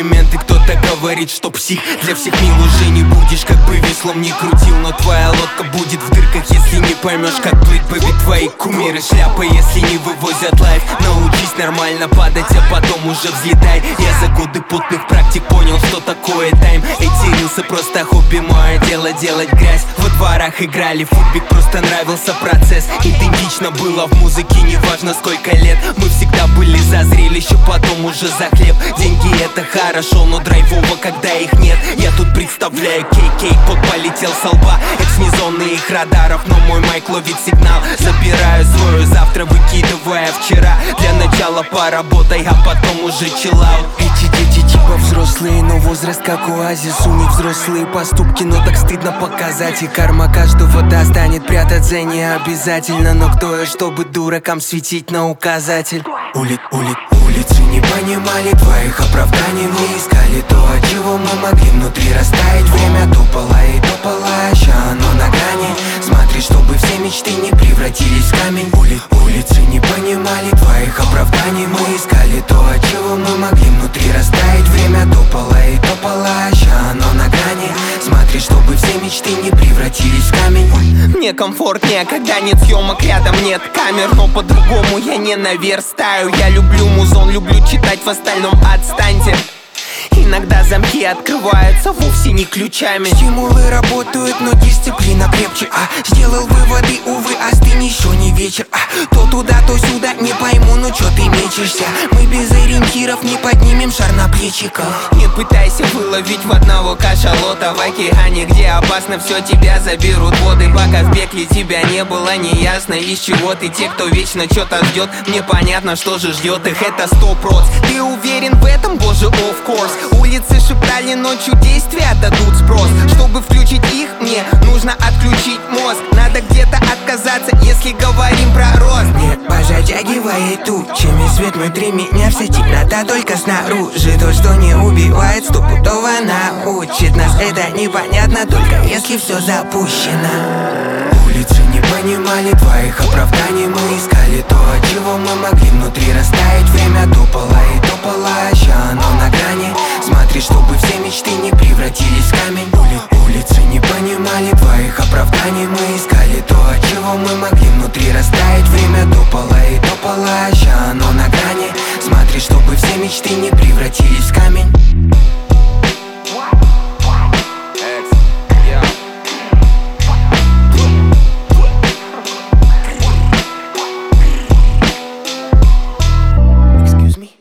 комплименты. Кто-то говорит, что псих, для всех мил уже не будешь. Как бы веслом не крутил, но твоя лодка будет в дырках, если не поймешь, как плыть. Бэби, твои кумиры шляпы, если не вывозят лайф. Научись нормально падать, а потом уже взлетай. Я за годы путных практик понял, что такое тайм. Эти рилсы просто хобби, мое дело делать грязь. Во дворах играли футбик, просто нравился процесс. Идентично было в музыке, неважно сколько лет. Мы всегда были за зрелище, потом уже за хлеб. Деньги это хорошо, но драйвово, когда их нет. Я тут представляю кей-кей, пот полетел со лба. Это не зоны их радаров, но мой майк ловит сигнал. Забираю свою завтра, выкидывая вчера. Для начала поработай, а потом уже чиллаут. Эти дети типа взрослые, но возраст как оазис. У них взрослые поступки, но так стыдно показать. И карма каждого достанет, прятаться не обязательно. Но кто я, чтобы дуракам светить на указатель? Улицы не понимали твоих оправданий. Мы искали то, от чего мы могли внутри растаять. Время топало и топало, а ща оно на грани. Смотри, чтобы все мечты не превратились в камень. Улицы не понимали твоих оправданий. Мы искали то, от чего мы могли внутри растаять. Время топало и топало, а ща оно на грани. Смотри, чтобы все мечты не превратились в камень. Мне комфортнее, когда нет съемок, рядом нет камер. Но по-другому я не наверстаю. Я люблю музон, люблю читать, в остальном отстаньте. Иногда замки открываются вовсе не ключами. Стимулы работают, но дисциплина крепче. Сделал выводы, увы, остынь, еще не вечер. То туда, то сюда, не пойму, ну чё ты мечешься? Мы без ориентиров не поднимем шар на плечиках. Не пытайся выловить в одного кашалота в океане, где опасно все, тебя заберут воды. Пока в пекле тебя не было, неясно из чего ты. Те, кто вечно что-то ждет, мне понятно, что же ждет их, это 100%. Ты уверен в этом? Боже, of course. Улицы шептали, ночью действия дадут спрос. Чтобы включить их, мне нужно отключить мозг. Надо где-то отказаться, если говорим про рост. Небо затягивает тучами, свет внутри меня, вся темнота только снаружи. То, что не убивает, стопудово научит нас. Это непонятно, только если все запущено. Улицы не понимали твоих оправданий. Мы искали то, от чего мы могли внутри растаять. Время топало и топало, а ща оно на грани.